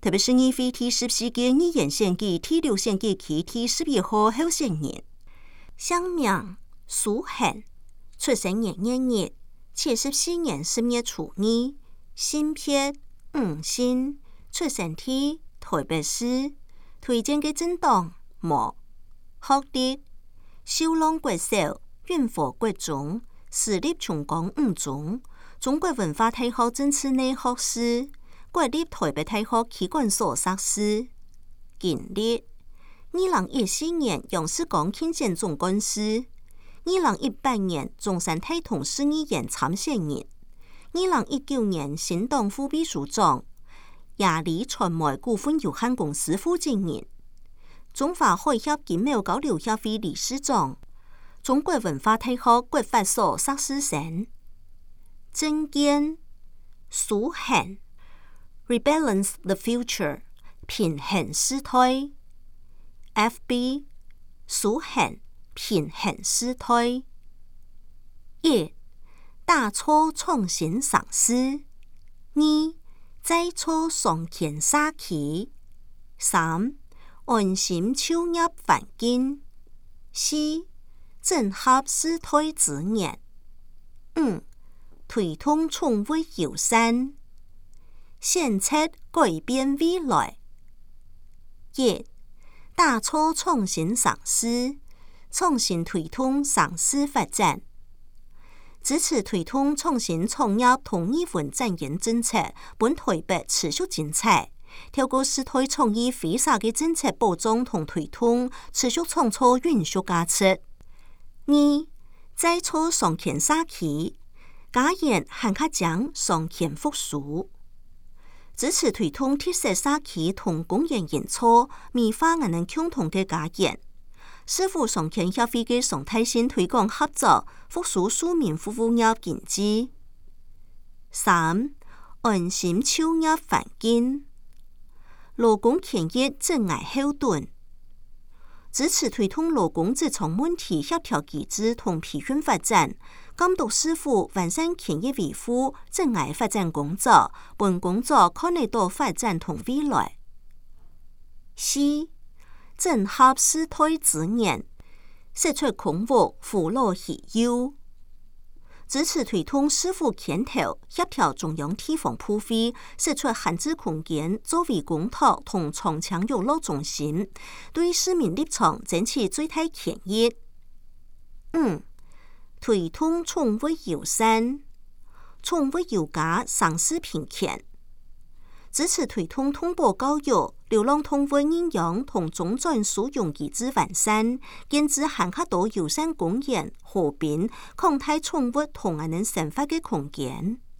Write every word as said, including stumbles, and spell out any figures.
特别是二非第十四届语言选举第六选举区第十一号候选人，姓名苏宪，出生年月日七十四年十月初二，性别五姓，出生地台北市，推荐嘅政党无，学历修朗国小、润和国中、私立崇光五中、中国文化大学政治类学士。国立台北大學企管所碩士，經歷二零一四年楊世光競選總幹事，二零一八年中山大同市議員參選人，二零一九年新黨副秘書長，亞利傳媒股份有限公司負責人，中華海峽經貿交流協會理事長，中國文化大學國法所碩士生，政見蘇憲。Rebalance the future， 平衡時代。F B 蘇憲平衡時代。一、大錯創新嘗試。二、再錯雙肩殺旗。三、安心就業環境。四、整合時代資源。五、推動寵物友善。顯策改變未來。一、大錯創新嘗試，創新推動城市發展，支持推動創新創業同藝文產業政策，本台北持續精彩。透過時代創意飛灑嘅政策保障同推動，持續創造永續價值。二、再錯雙肩殺旗，加嚴限卡獎雙肩復甦。支持推動特色社區同公園營造，美化我們共同嘅家園。市府雙肩協會嘅常態性推廣合作，復甦庶民服務業經濟。三、安心就業環境，勞工權益真愛後盾。支持推動勞工職場問題協調機制同培訓發展。監督市府完善權益維護、真愛發展工作，本工作看得到發展同未來。四、整合時代資源，釋出空屋扶老喜幼。支持推動市府牽頭協調中央地方鋪費，釋出閒置空間作為公托同長槍遊樂中心，對市民立場爭取最大權益。五、推動寵物友善，寵物有家生死平權，支持推動動保教育、流浪動物認養同中轉使用機制完善，建置罕克多友善公園、河濱，擴大寵物同人生活嘅空間。